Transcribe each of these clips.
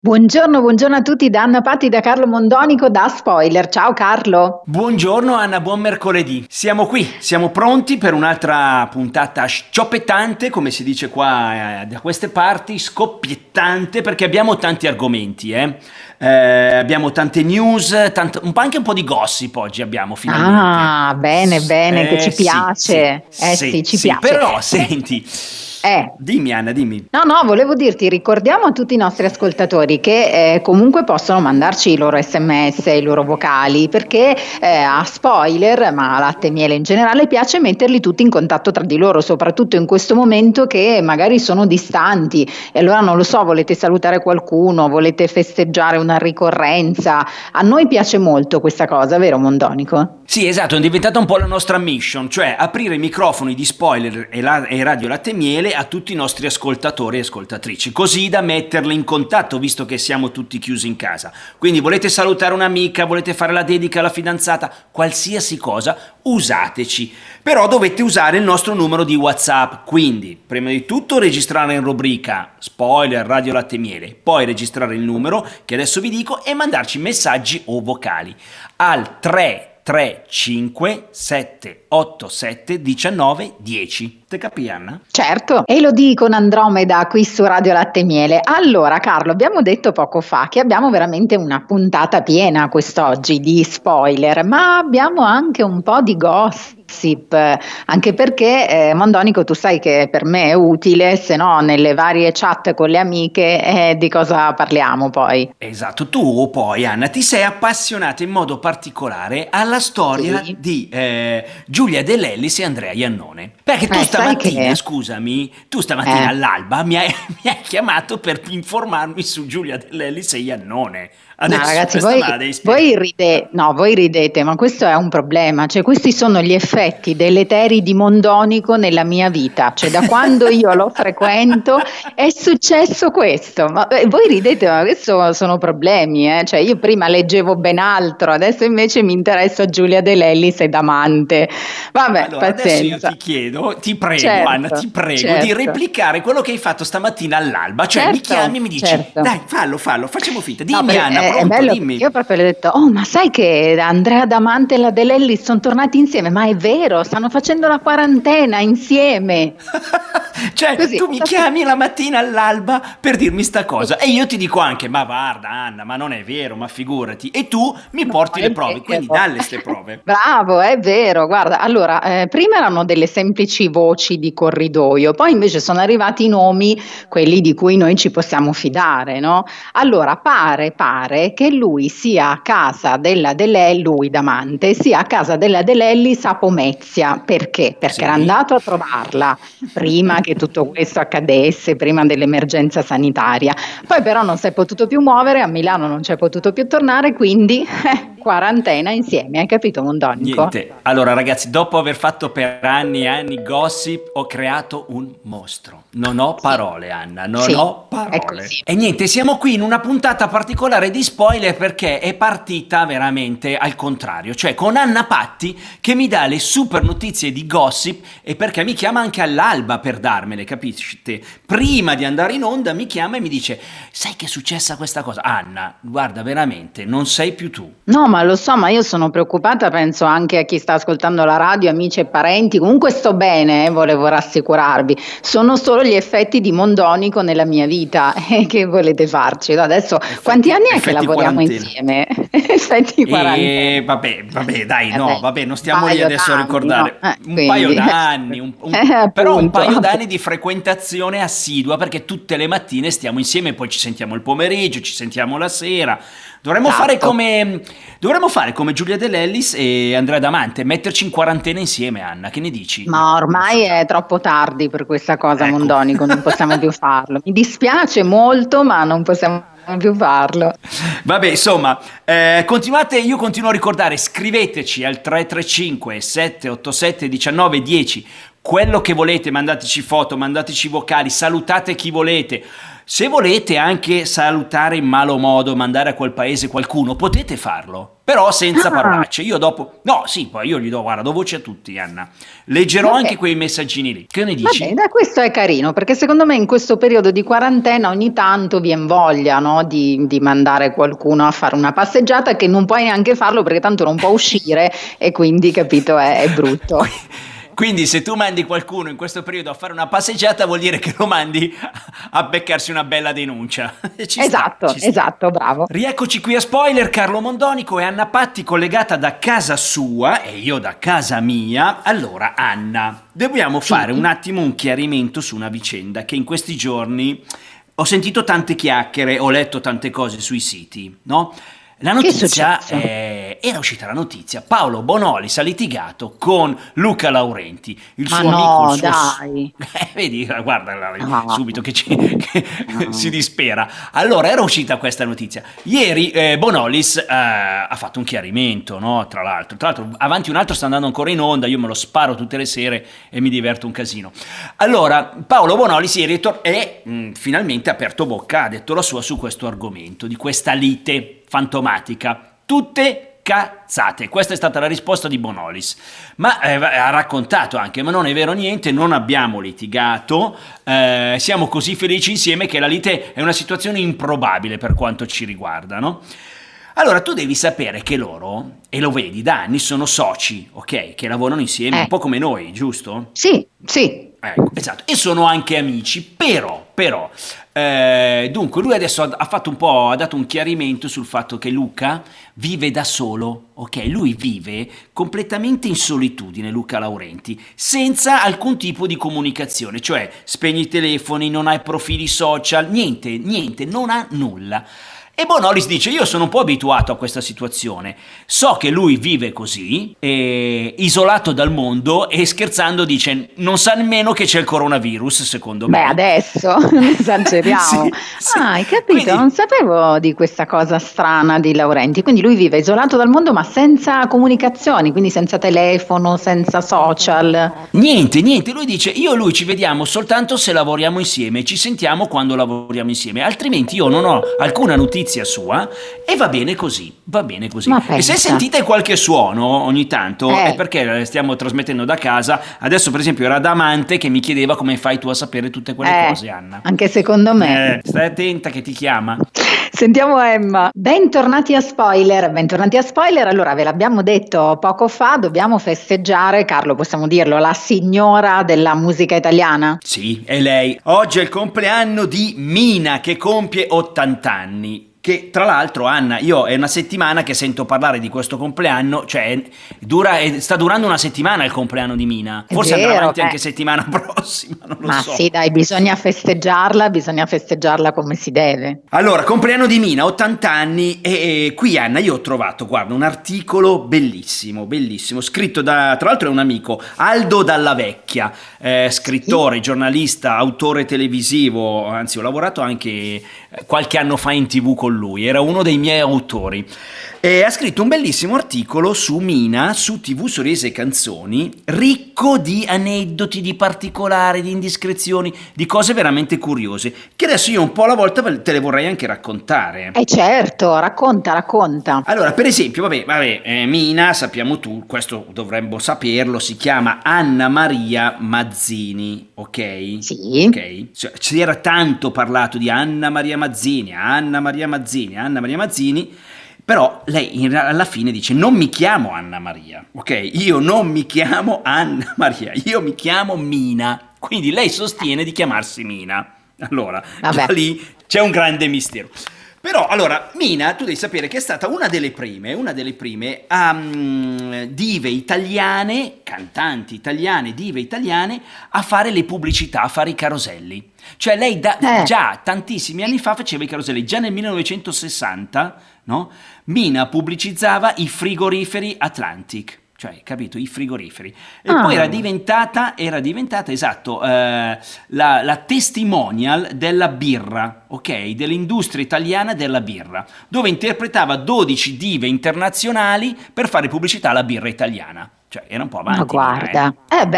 Buongiorno, buongiorno a tutti da Anna Patti, da Carlo Mondonico, da Spoiler. Ciao Carlo. Buongiorno Anna, buon mercoledì. Siamo qui, siamo pronti per un'altra puntata scioppettante, come si dice qua da queste parti, scoppiettante, perché abbiamo tanti argomenti, abbiamo tante news, anche un po' di gossip oggi abbiamo finalmente. Ah, bene, che ci piace. Ci piace. Però senti... Dimmi Anna, dimmi. No, volevo dirti, ricordiamo a tutti i nostri ascoltatori che comunque possono mandarci i loro sms, i loro vocali, perché a Spoiler, ma a Latte e Miele in generale, piace metterli tutti in contatto tra di loro, soprattutto in questo momento che magari sono distanti e allora non lo so, volete salutare qualcuno, volete festeggiare una ricorrenza. A noi piace molto questa cosa, vero Mondonico? Sì, esatto, è diventata un po' la nostra mission, cioè aprire i microfoni di Spoiler e Radio Latte e Miele a tutti i nostri ascoltatori e ascoltatrici, così da metterli in contatto, visto che siamo tutti chiusi in casa. Quindi volete salutare un'amica, volete fare la dedica alla fidanzata, qualsiasi cosa, usateci. Però dovete usare il nostro numero di WhatsApp, quindi prima di tutto registrare in rubrica Spoiler Radio Latte e Miele, poi registrare il numero che adesso vi dico e mandarci messaggi o vocali al 335 787 19 10. Te capi Anna? Certo, e lo dico con Andromeda qui su Radio Latte e Miele. Allora Carlo, abbiamo detto poco fa che abbiamo veramente una puntata piena quest'oggi di spoiler, ma abbiamo anche un po' di gossip, anche perché Mondonico, tu sai che per me è utile, se no nelle varie chat con le amiche di cosa parliamo poi. Esatto, tu poi Anna ti sei appassionata in modo particolare alla storia di Giulia De Lellis e Andrea Iannone, perché tu stamattina, scusami, all'alba mi hai chiamato per informarmi su Giulia De Lellis e Iannone. Adesso no, ragazzi, voi ridete, ma questo è un problema, cioè questi sono gli effetti deleteri di Mondonico nella mia vita, cioè da quando io lo frequento è successo questo, ma voi ridete, ma questo sono problemi, cioè io prima leggevo ben altro, adesso invece mi interessa Giulia De Lellis e Damante, vabbè, allora, pazienza. Adesso io ti prego Anna, di replicare quello che hai fatto stamattina all'alba, cioè mi chiami e mi dici, dai fallo, facciamo finta, dimmi Anna. È bello, io proprio le ho detto, ma sai che Andrea Damante e la De Lellis sono tornati insieme? Ma è vero, stanno facendo la quarantena insieme. Cioè così, tu mi chiami la mattina all'alba per dirmi sta cosa e io ti dico anche, ma guarda Anna, ma non è vero, ma figurati, e tu mi porti le prove, quindi dalle ste prove. Bravo, è vero, guarda, allora prima erano delle semplici voci di corridoio, poi invece sono arrivati i nomi, quelli di cui noi ci possiamo fidare, no? Allora pare che lui sia a casa della De Lellis, lui Damante, sia a casa della De Lellis a Pomezia, perché? Perché era andato a trovarla prima che tutto questo accadesse, prima dell'emergenza sanitaria, poi però non si è potuto più muovere, a Milano non ci è potuto più tornare, quindi quarantena insieme, hai capito Mondonico? Niente, allora ragazzi, dopo aver fatto per anni e anni gossip ho creato un mostro, non ho parole Anna, non ho parole e niente, siamo qui in una puntata particolare di spoiler perché è partita veramente al contrario, cioè con Anna Patti che mi dà le super notizie di gossip e perché mi chiama anche all'alba per darmele, capite? Prima di andare in onda mi chiama e mi dice, sai che è successa questa cosa? Anna, guarda veramente, non sei più tu. No, ma lo so, ma io sono preoccupata, penso anche a chi sta ascoltando la radio, amici e parenti, comunque sto bene, volevo rassicurarvi, sono solo gli effetti di Mondonico nella mia vita, che volete farci? Adesso, quanti anni è che lavoriamo insieme? Effetti 40. Vabbè, dai, non stiamo lì adesso a ricordare, un paio d'anni, però un paio d'anni di frequentazione assidua, perché tutte le mattine stiamo insieme, poi ci sentiamo il pomeriggio, ci sentiamo la sera. Dovremmo fare come Giulia De Lellis e Andrea Damante, metterci in quarantena insieme, Anna, che ne dici? Ma ormai è troppo tardi per questa cosa, Mondonico, non possiamo più farlo. Mi dispiace molto, ma non possiamo più farlo. Vabbè, insomma, continuate, io continuo a ricordare, scriveteci al 335 787 19 10 quello che volete, mandateci foto, mandateci vocali, salutate chi volete. Se volete anche salutare in malo modo, mandare a quel paese qualcuno, potete farlo. però senza parolacce. Io dopo, no, sì, poi io gli do voce a tutti, Anna. Leggerò anche quei messaggini lì. Che ne dici? Vabbè, questo è carino, perché secondo me in questo periodo di quarantena ogni tanto viene voglia, no, di mandare qualcuno a fare una passeggiata, che non puoi neanche farlo perché tanto non può uscire e quindi, capito, è brutto. Quindi se tu mandi qualcuno in questo periodo a fare una passeggiata vuol dire che lo mandi a beccarsi una bella denuncia. Esatto, bravo. Rieccoci qui a Spoiler, Carlo Mondonico e Anna Patti collegata da casa sua e io da casa mia. Allora Anna, dobbiamo fare un attimo un chiarimento su una vicenda che in questi giorni ho sentito tante chiacchiere, ho letto tante cose sui siti, no? La notizia era uscita la notizia. Paolo Bonolis ha litigato con Luca Laurenti, il suo amico. Dai. Vedi, guarda subito che si dispera. Allora era uscita questa notizia. Ieri Bonolis ha fatto un chiarimento, no? Tra l'altro, Avanti un altro sta andando ancora in onda, io me lo sparo tutte le sere e mi diverto un casino. Allora, Paolo Bonolis ieri finalmente ha aperto bocca, ha detto la sua su questo argomento, di questa lite fantomatica, tutte cazzate. Questa è stata la risposta di Bonolis, ma ha raccontato anche: ma non è vero niente, non abbiamo litigato, siamo così felici insieme che la lite è una situazione improbabile per quanto ci riguarda, no? Allora tu devi sapere che loro, e lo vedi da anni, sono soci, ok? Che lavorano insieme, un po' come noi, giusto? Sì. Ecco, esatto, e sono anche amici, però, dunque lui adesso ha dato un chiarimento sul fatto che Luca vive da solo, ok? Lui vive completamente in solitudine, Luca Laurenti, senza alcun tipo di comunicazione, cioè spegni i telefoni, non hai profili social, niente, non ha nulla. E Bonolis dice: io sono un po' abituato a questa situazione, so che lui vive così, isolato dal mondo, e scherzando dice: non sa nemmeno che c'è il coronavirus, secondo me. Beh, adesso esageriamo. Sì. Hai capito? Quindi, non sapevo di questa cosa strana di Laurenti. Quindi lui vive isolato dal mondo ma senza comunicazioni, quindi senza telefono, senza social. Niente, lui dice: io e lui ci vediamo soltanto se lavoriamo insieme, ci sentiamo quando lavoriamo insieme, altrimenti io non ho alcuna notizia sua e va bene così. E se sentite qualche suono ogni tanto è perché stiamo trasmettendo da casa. Adesso per esempio era Damante che mi chiedeva: come fai tu a sapere tutte quelle cose, Anna? Anche secondo me. Stai attenta che ti chiama. Sentiamo Emma. Bentornati a Spoiler. Allora, ve l'abbiamo detto poco fa, dobbiamo festeggiare, Carlo, possiamo dirlo, la signora della musica italiana? Sì, è lei. Oggi è il compleanno di Mina, che compie 80 anni. Che tra l'altro, Anna, io è una settimana che sento parlare di questo compleanno, cioè sta durando una settimana il compleanno di Mina, forse andrà avanti anche settimana prossima, non lo so. Ma sì, dai, bisogna festeggiarla come si deve. Allora, compleanno di Mina, 80 anni, e qui, Anna, io ho trovato, guarda, un articolo bellissimo, scritto tra l'altro è un amico, Aldo Dalla Vecchia, scrittore, giornalista, autore televisivo, anzi ho lavorato anche qualche anno fa in TV con lui, era uno dei miei autori. Ha scritto un bellissimo articolo su Mina, su TV Sorrisi e Canzoni, ricco di aneddoti, di particolari, di indiscrezioni, di cose veramente curiose, che adesso io un po' alla volta te le vorrei anche raccontare. Certo, racconta. Allora, per esempio, Mina, sappiamo tu, questo dovremmo saperlo, si chiama Anna Maria Mazzini, ok? Sì. Ok? Cioè, si era tanto parlato di Anna Maria Mazzini, però lei alla fine dice: non mi chiamo Anna Maria, ok? Io non mi chiamo Anna Maria, io mi chiamo Mina. Quindi lei sostiene di chiamarsi Mina. Allora, già lì c'è un grande mistero. Però, allora, Mina, tu devi sapere che è stata una delle prime dive italiane, cantanti italiane, dive italiane, a fare le pubblicità, a fare i caroselli. Cioè lei già tantissimi anni fa faceva i caroselli, già nel 1960, no? Mina pubblicizzava i frigoriferi Atlantic. Cioè, capito, i frigoriferi. E poi era diventata, esatto, la testimonial della birra, ok? Dell'industria italiana della birra, dove interpretava 12 dive internazionali per fare pubblicità alla birra italiana. cioè era un po' Ma avanti Mina, guarda,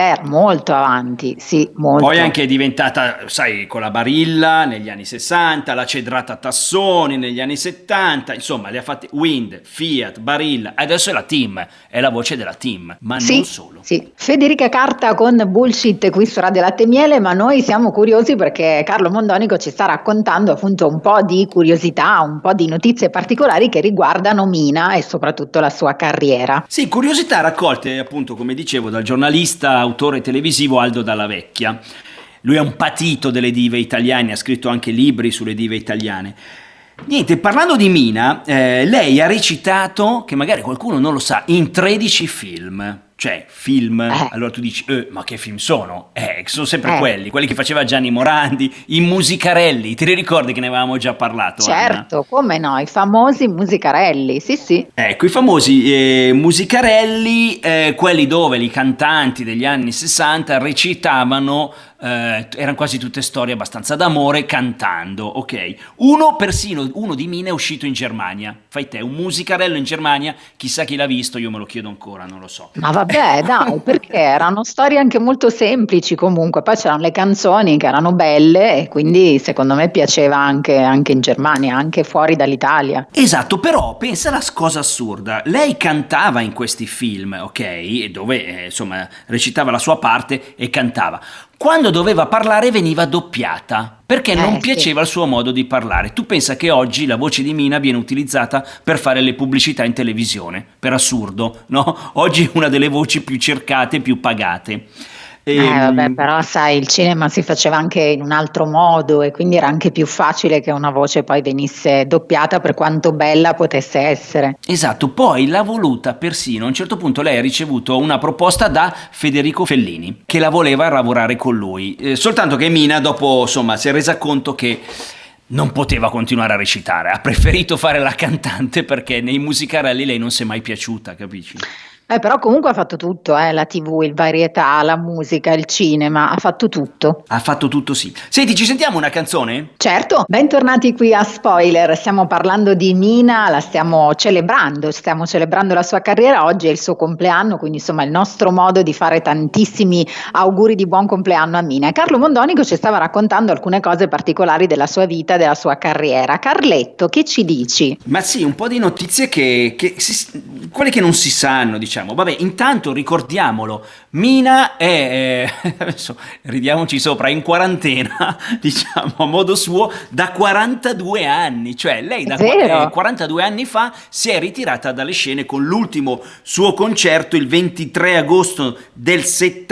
molto avanti, sì, molto. Poi anche è diventata, sai, con la Barilla negli anni 60, la Cedrata Tassoni negli anni 70, insomma, le ha fatte Wind, Fiat, Barilla, adesso è la Team, è la voce della Team, ma Sì, non solo. sì. Federica Carta con Bullshit qui su Radio Latte e Miele, ma noi siamo curiosi perché Carlo Mondonico ci sta raccontando appunto un po' di curiosità, un po' di notizie particolari che riguardano Mina e soprattutto la sua carriera. Sì, curiosità raccolte appunto, come dicevo, dal giornalista, autore televisivo Aldo Dalla Vecchia. Lui è un patito delle dive italiane, ha scritto anche libri sulle dive italiane. Niente, parlando di Mina, lei ha recitato, che magari qualcuno non lo sa, in 13 film. Cioè, film, allora tu dici, ma che film sono? Sono sempre quelli che faceva Gianni Morandi, i musicarelli, te li ricordi che ne avevamo già parlato? Certo, Anna? come no, i famosi musicarelli, sì sì. Ecco, i famosi musicarelli, quelli dove i cantanti degli anni 60 recitavano, erano quasi tutte storie abbastanza d'amore, cantando, ok? Persino uno di Mina è uscito in Germania, fai te, un musicarello in Germania, chissà chi l'ha visto, io me lo chiedo ancora, non lo so. Ma vabbè, dai, perché erano storie anche molto semplici comunque, poi c'erano le canzoni che erano belle e quindi secondo me piaceva anche in Germania, anche fuori dall'Italia. Esatto, però pensa alla cosa assurda, lei cantava in questi film, ok? Dove insomma recitava la sua parte e cantava. Quando doveva parlare veniva doppiata, perché non piaceva il suo modo di parlare. Tu pensa che oggi la voce di Mina viene utilizzata per fare le pubblicità in televisione, per assurdo, no? Oggi è una delle voci più cercate, più pagate. Vabbè, però sai, il cinema si faceva anche in un altro modo e quindi era anche più facile che una voce poi venisse doppiata per quanto bella potesse essere. Esatto, poi l'ha voluta persino, a un certo punto lei ha ricevuto una proposta da Federico Fellini, che la voleva lavorare con lui, soltanto che Mina dopo, insomma, si è resa conto che non poteva continuare a recitare, ha preferito fare la cantante perché nei musicarelli lei non si è mai piaciuta, capisci? Però comunque ha fatto tutto, la TV, il varietà, la musica, il cinema, ha fatto tutto. Ha fatto tutto, sì. Senti, ci sentiamo una canzone? Certo, bentornati qui a Spoiler, stiamo parlando di Mina, la stiamo celebrando la sua carriera, oggi è il suo compleanno, quindi insomma il nostro modo di fare tantissimi auguri di buon compleanno a Mina. E Carlo Mondonico ci stava raccontando alcune cose particolari della sua vita, della sua carriera. Carletto, che ci dici? Ma sì, un po' di notizie quelle che non si sanno, diciamo. Vabbè, intanto ricordiamolo, Mina è, adesso ridiamoci sopra, in quarantena, diciamo a modo suo, da 42 anni, cioè lei da 42 anni fa si è ritirata dalle scene con l'ultimo suo concerto il 23 agosto del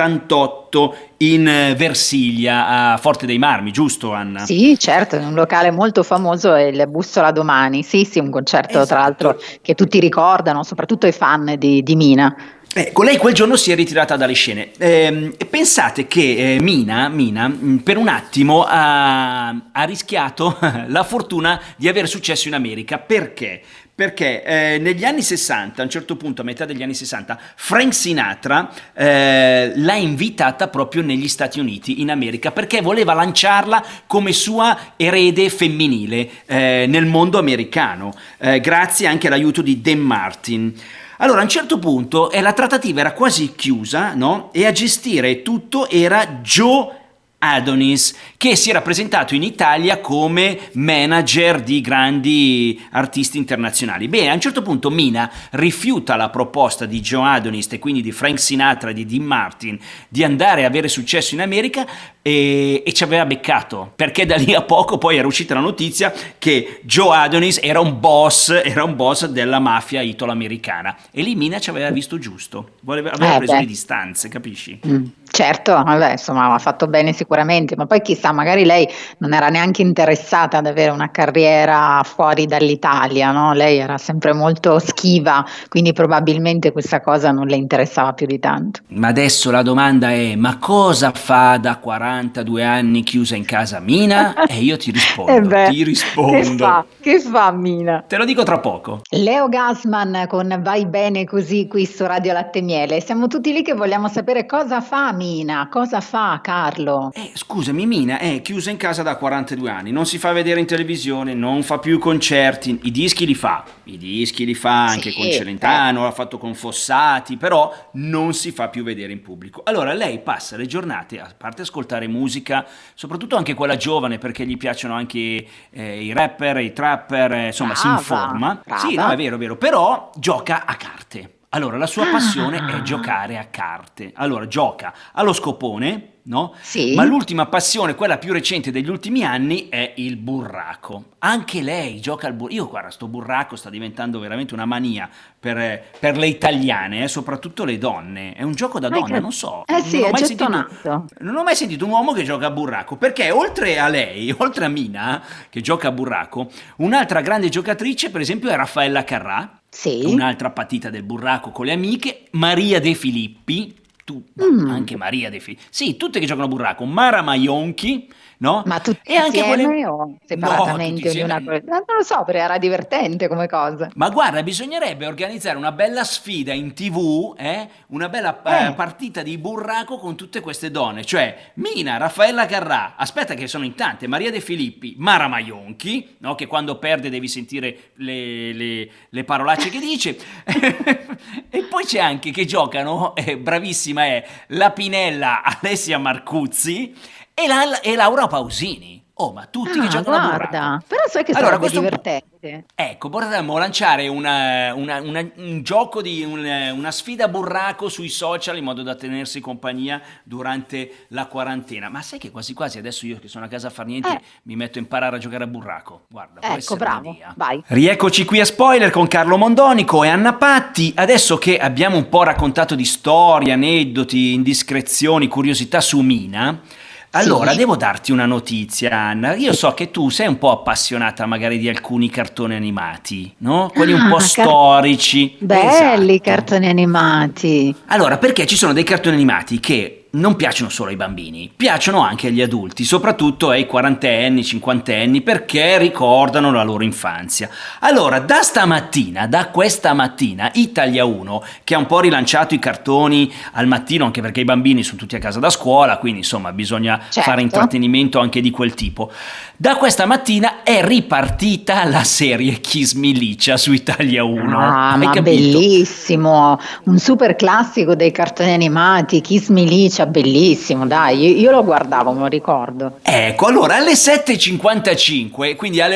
78 in Versilia, a Forte dei Marmi, giusto Anna? Sì, certo, in un locale molto famoso è il Bussola Domani, sì, un concerto tra l'altro che tutti ricordano, soprattutto i fan di Mina. Con lei quel giorno si è ritirata dalle scene. Pensate che Mina per un attimo ha rischiato la fortuna di avere successo in America. Perché? Perché negli anni 60, a un certo punto, a metà degli anni 60, Frank Sinatra l'ha invitata proprio negli Stati Uniti, in America, perché voleva lanciarla come sua erede femminile nel mondo americano, grazie anche all'aiuto di Dan Martin. Allora, a un certo punto la trattativa era quasi chiusa, no? E a gestire tutto era Joe Adonis, che si era presentato in Italia come manager di grandi artisti internazionali. Bene, a un certo punto Mina rifiuta la proposta di Joe Adonis e quindi di Frank Sinatra e di Dean Martin di andare a avere successo in America e ci aveva beccato, perché da lì a poco poi era uscita la notizia che Joe Adonis era un boss della mafia italo-americana e lì Mina ci aveva visto giusto, aveva preso le distanze, capisci? Certo, vabbè, insomma, ha fatto bene sicuramente, ma poi chissà, magari lei non era neanche interessata ad avere una carriera fuori dall'Italia, no? Lei era sempre molto schiva, quindi probabilmente questa cosa non le interessava più di tanto. Ma adesso la domanda è: ma cosa fa da 42 anni chiusa in casa Mina? E io ti rispondo. Che fa Mina? Te lo dico tra poco. Leo Gassman con Vai bene così qui su Radio Latte e Miele. Siamo tutti lì che vogliamo sapere cosa fa Mina? Cosa fa Carlo? Scusami, Mina è chiusa in casa da 42 anni, non si fa vedere in televisione, non fa più i concerti, i dischi li fa anche con Celentano, l'ha fatto con Fossati, però non si fa più vedere in pubblico. Allora lei passa le giornate, a parte ascoltare musica, soprattutto anche quella giovane, perché gli piacciono anche i rapper, i trapper, insomma si informa. Brava. Sì, no, è vero, però gioca a carte. Allora, la sua passione è giocare a carte. Allora, gioca allo scopone, no? Sì. Ma l'ultima passione, quella più recente degli ultimi anni, è il burraco. Anche lei gioca al burraco. Io, guarda, sto burraco sta diventando veramente una mania per le italiane, soprattutto le donne. È un gioco da donna, non so. Sì, è gettonato. Non ho mai sentito un uomo che gioca a burraco, perché oltre a lei, oltre a Mina, che gioca a burraco, un'altra grande giocatrice, per esempio, è Raffaella Carrà. Sì. Un'altra patita del burraco con le amiche, Maria De Filippi, anche Maria De Filippi, sì, tutte che giocano a burraco, Mara Maionchi, no? Ma tutti e anche insieme o separatamente? No, Non lo so, però era divertente come cosa. Ma guarda, bisognerebbe organizzare una bella sfida in TV, una bella partita di burraco con tutte queste donne, cioè Mina, Raffaella Carrà, aspetta che sono in tante, Maria De Filippi, Mara Maionchi, no? Che quando perde devi sentire le parolacce che dice, e poi c'è anche che giocano, bravissima è la Pinella Alessia Marcuzzi e Laura Pausini. Oh, ma tutti che giocano a burraco. Però sai che sarebbe divertente. Ecco, potremmo lanciare un gioco una sfida burraco sui social in modo da tenersi compagnia durante la quarantena. Ma sai che quasi quasi adesso io che sono a casa a far niente mi metto a imparare a giocare a burraco. Guarda, può essere bravo, un'idea. vai. Rieccoci qui a Spoiler con Carlo Mondonico e Anna Patti. Adesso che abbiamo un po' raccontato di storie, aneddoti, indiscrezioni, curiosità su Mina, allora, devo darti una notizia, Anna. Io so che tu sei un po' appassionata magari di alcuni cartoni animati, no? Quelli un po' storici. Belli, esatto. Cartoni animati. Allora, perché ci sono dei cartoni animati che non piacciono solo ai bambini, piacciono anche agli adulti, soprattutto ai quarantenni, cinquantenni, perché ricordano la loro infanzia. Allora, da questa mattina, Italia 1, che ha un po' rilanciato i cartoni al mattino, anche perché i bambini sono tutti a casa da scuola, quindi insomma bisogna fare intrattenimento anche di quel tipo. Da questa mattina è ripartita la serie Kiss Me Licia su Italia 1. Ah, Hai ma capito? bellissimo, un super classico dei cartoni animati, Kiss Me Licia, bellissimo, dai, io lo guardavo, me lo ricordo. Ecco, allora alle 7.55, quindi alle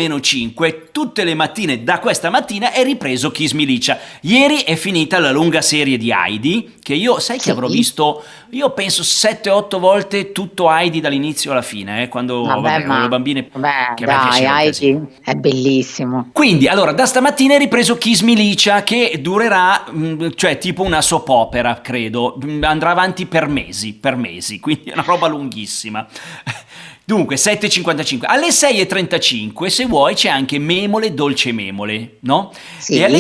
8:05, tutte le mattine da questa mattina è ripreso Kiss Me Licia. Ieri è finita la lunga serie di Heidi, che io, sai che avrò visto, io penso 7-8 volte tutto Heidi dall'inizio alla fine, quando le bambine che dai, Heidi è bellissimo. Quindi, allora, da stamattina è ripreso Kiss Me Licia, che durerà, cioè tipo una soap opera, credo, andrà avanti per mesi, quindi è una roba lunghissima. Dunque, 7.55. Alle 6.35, se vuoi, c'è anche Memole, Dolce Memole, no? Sì. E alle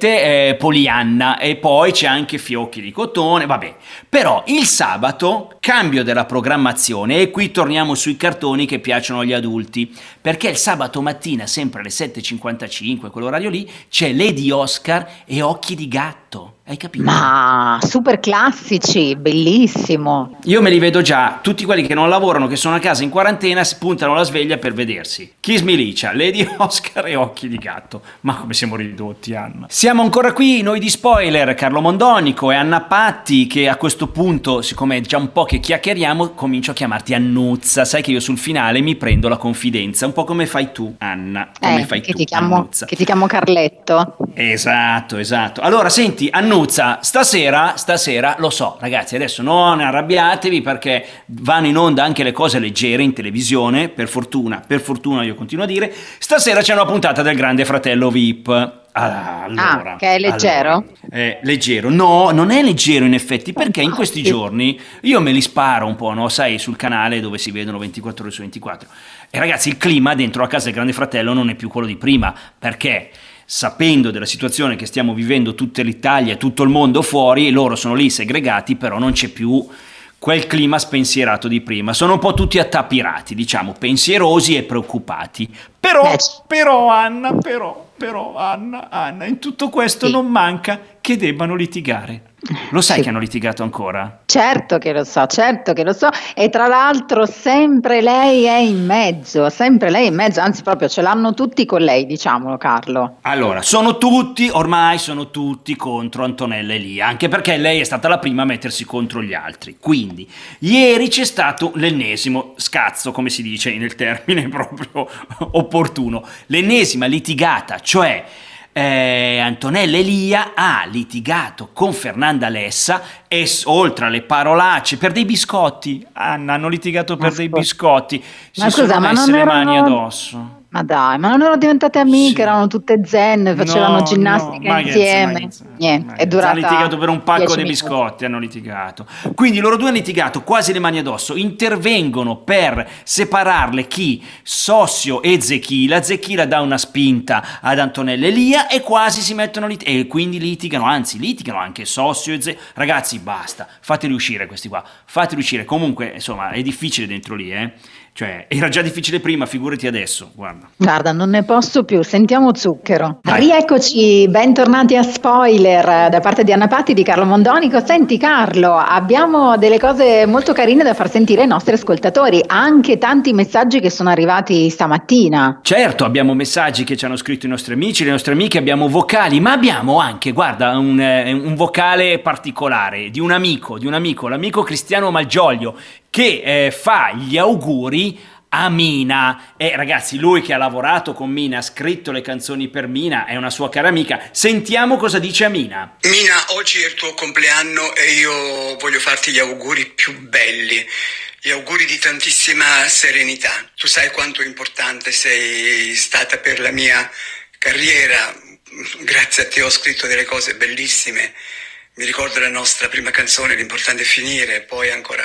7 Polianna, e poi c'è anche Fiocchi di cotone, vabbè. Però il sabato cambio della programmazione e qui torniamo sui cartoni che piacciono agli adulti, perché il sabato mattina, sempre alle 7.55, quell'orario lì, c'è Lady Oscar e Occhi di gatto. Hai capito? Ma super classici, bellissimo. Io me li vedo già, tutti quelli che non lavorano, che sono a casa in quarantena, si puntano la sveglia per vedersi. Kiss Me Licia, Lady Oscar e Occhi di gatto. Ma come siamo ridotti, Anna. Siamo ancora qui, noi di Spoiler, Carlo Mondonico e Anna Patti, che a questo punto, siccome è già un po' che chiacchieriamo, comincio a chiamarti Annuzza. Sai che io sul finale mi prendo la confidenza, un po' come fai tu, Anna. Come fai tu, Annuzza. Che ti chiamo Carletto. Esatto. Allora, senti, Annuzza, stasera, lo so, ragazzi, adesso non arrabbiatevi perché vanno in onda anche le cose leggere in televisione, per fortuna io continuo a dire, stasera c'è una puntata del Grande Fratello VIP. Allora, che è leggero? Leggero, no, non è leggero in effetti, perché in questi giorni io me li sparo un po', no? Sai, sul canale dove si vedono 24 ore su 24. E ragazzi, il clima dentro la casa del Grande Fratello non è più quello di prima, perché sapendo della situazione che stiamo vivendo tutta l'Italia e tutto il mondo fuori, loro sono lì segregati, però non c'è più quel clima spensierato di prima. Sono un po' tutti attapirati, diciamo, pensierosi e preoccupati. Però Anna, in tutto questo non manca che debbano litigare. Lo sai Sì. che hanno litigato ancora? Certo che lo so, e tra l'altro sempre lei è in mezzo, anzi proprio ce l'hanno tutti con lei, diciamolo Carlo. Allora, ormai sono tutti contro Antonella Elia, anche perché lei è stata la prima a mettersi contro gli altri. Quindi, ieri c'è stato l'ennesimo scazzo, come si dice nel termine proprio opportuno, l'ennesima litigata, cioè Antonella Elia ha litigato con Fernanda Lessa e oltre alle parolacce per dei biscotti, Anna, hanno litigato per dei biscotti, si sono messe le mani addosso. Ma dai, ma non erano diventate amiche, Sì. erano tutte zen, facevano ginnastica insieme. Niente, è durata. Hanno litigato per un pacco 10 di minuti. biscotti, hanno litigato. Quindi loro due hanno litigato quasi le mani addosso, intervengono per separarle chi? Sossio e Zechila. Zechila dà una spinta ad Antonella Elia e quasi si mettono e quindi litigano anche Sossio e Zechila. Ragazzi, basta, fateli uscire questi qua, fateli uscire. Comunque, insomma, è difficile dentro lì, Cioè, era già difficile prima, figurati adesso, Guarda, non ne posso più, sentiamo Zucchero. Dai. Rieccoci, bentornati a Spoiler da parte di Anna Patti, di Carlo Mondonico. Senti Carlo, abbiamo delle cose molto carine da far sentire ai nostri ascoltatori, anche tanti messaggi che sono arrivati stamattina. Certo, abbiamo messaggi che ci hanno scritto i nostri amici, le nostre amiche, abbiamo vocali, ma abbiamo anche, guarda, un vocale particolare di un amico, l'amico Cristiano Malgioglio, che fa gli auguri a Mina. E ragazzi, lui che ha lavorato con Mina, ha scritto le canzoni per Mina, è una sua cara amica. Sentiamo cosa dice a Mina. Mina, oggi è il tuo compleanno e io voglio farti gli auguri più belli, gli auguri di tantissima serenità. Tu sai quanto importante sei stata per la mia carriera, grazie a te ho scritto delle cose bellissime. Mi ricordo la nostra prima canzone, L'importante è finire, poi ancora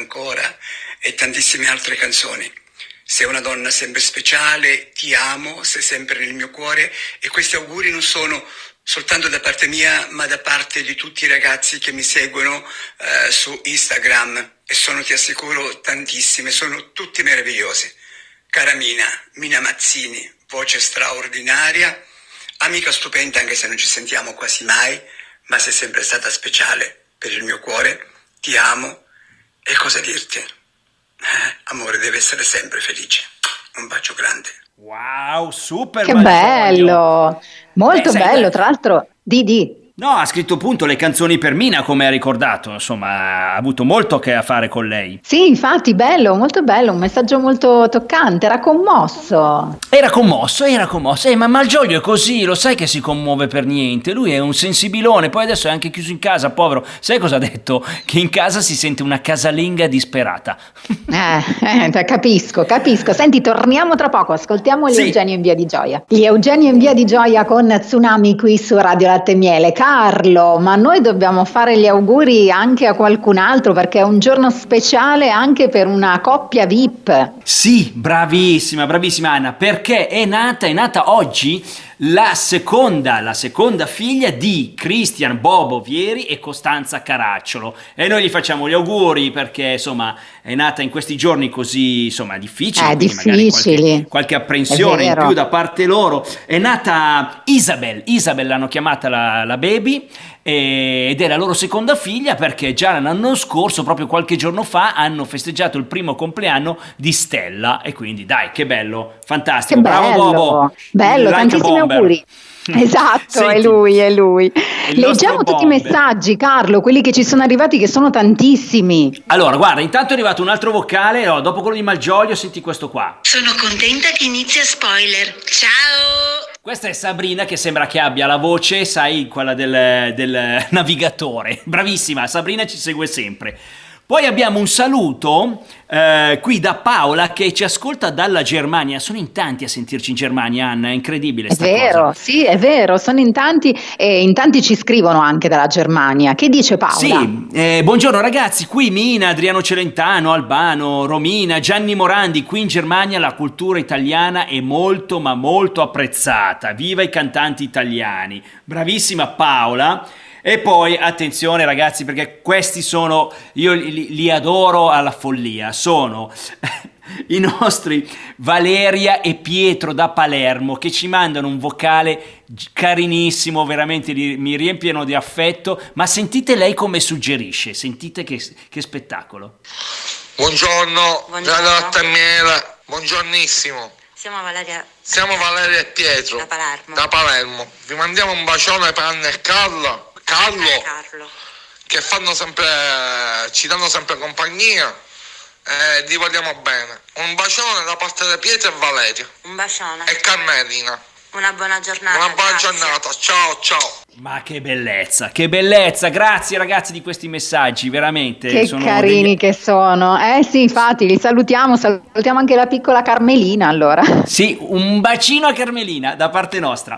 e tantissime altre canzoni. Sei una donna sempre speciale, ti amo, sei sempre nel mio cuore e questi auguri non sono soltanto da parte mia, ma da parte di tutti i ragazzi che mi seguono su Instagram e sono, ti assicuro, tantissime, sono tutti meravigliosi. Cara Mina Mazzini, voce straordinaria, amica stupenda anche se non ci sentiamo quasi mai, ma sei sempre stata speciale per il mio cuore, ti amo e cosa dirti? Amore deve essere sempre felice. Un bacio grande. Wow, super Che Malgioglio. bello, molto bello, tra l'altro, di. No, ha scritto appunto le canzoni per Mina, come ha ricordato, insomma, ha avuto molto che a fare con lei. Sì, infatti, bello, molto bello, un messaggio molto toccante, era commosso. Era commosso, ma Malgioglio è così, lo sai che si commuove per niente, lui è un sensibilone, poi adesso è anche chiuso in casa, povero. Sai cosa ha detto? Che in casa si sente una casalinga disperata. Capisco. Senti, torniamo tra poco, ascoltiamo gli Sì. Eugenio in Via di Gioia. Gli Eugenio in Via di Gioia con Tsunami qui su Radio Latte e Miele. Carlo, ma noi dobbiamo fare gli auguri anche a qualcun altro perché è un giorno speciale anche per una coppia VIP. Sì, bravissima Anna, perché è nata oggi la seconda figlia di Cristian Bobo Vieri e Costanza Caracciolo e noi gli facciamo gli auguri perché insomma è nata in questi giorni così insomma difficili, difficili. qualche apprensione in più da parte loro. È nata Isabel l'hanno chiamata la baby ed è la loro seconda figlia perché già l'anno scorso, proprio qualche giorno fa, hanno festeggiato il primo compleanno di Stella e quindi dai, che bello, fantastico, Che bravo bello, Bobo, bello, like tantissimi auguri. Esatto, Senti, è lui. il Leggiamo nostro tutti i bomber. messaggi, Carlo, quelli che ci sono arrivati, che sono tantissimi. Allora, guarda, intanto è arrivato un altro vocale, dopo quello di Malgioglio, senti questo qua. Sono contenta che inizia Spoiler. Ciao! Questa è Sabrina che sembra che abbia la voce, sai, quella del navigatore. Bravissima, Sabrina ci segue sempre. Poi abbiamo un saluto qui da Paola che ci ascolta dalla Germania. Sono in tanti a sentirci in Germania, Anna, è incredibile È sta vero, cosa. sì, è vero, sono in tanti e in tanti ci scrivono anche dalla Germania. Che dice Paola? Sì, buongiorno ragazzi, qui Mina, Adriano Celentano, Albano, Romina, Gianni Morandi, qui in Germania la cultura italiana è molto ma molto apprezzata, viva i cantanti italiani, bravissima Paola. E poi attenzione ragazzi perché questi sono, io li adoro alla follia, sono i nostri Valeria e Pietro da Palermo, che ci mandano un vocale carinissimo, veramente mi riempiono di affetto, ma sentite lei come suggerisce, sentite che spettacolo. Buongiorno, Radio Latte e Miele, buongiornissimo. Siamo Valeria e Pietro da Palermo. Vi mandiamo un bacione per Anna e Carlo, che ci danno sempre compagnia. Vi vogliamo bene. Un bacione da parte di Pietro e Valeria. Un bacione. E Carmelina. Una buona giornata. Ciao. Ma che bellezza, grazie ragazzi di questi messaggi, veramente. Che sono carini che sono. Sì, infatti, li salutiamo anche la piccola Carmelina allora. Sì, un bacino a Carmelina da parte nostra.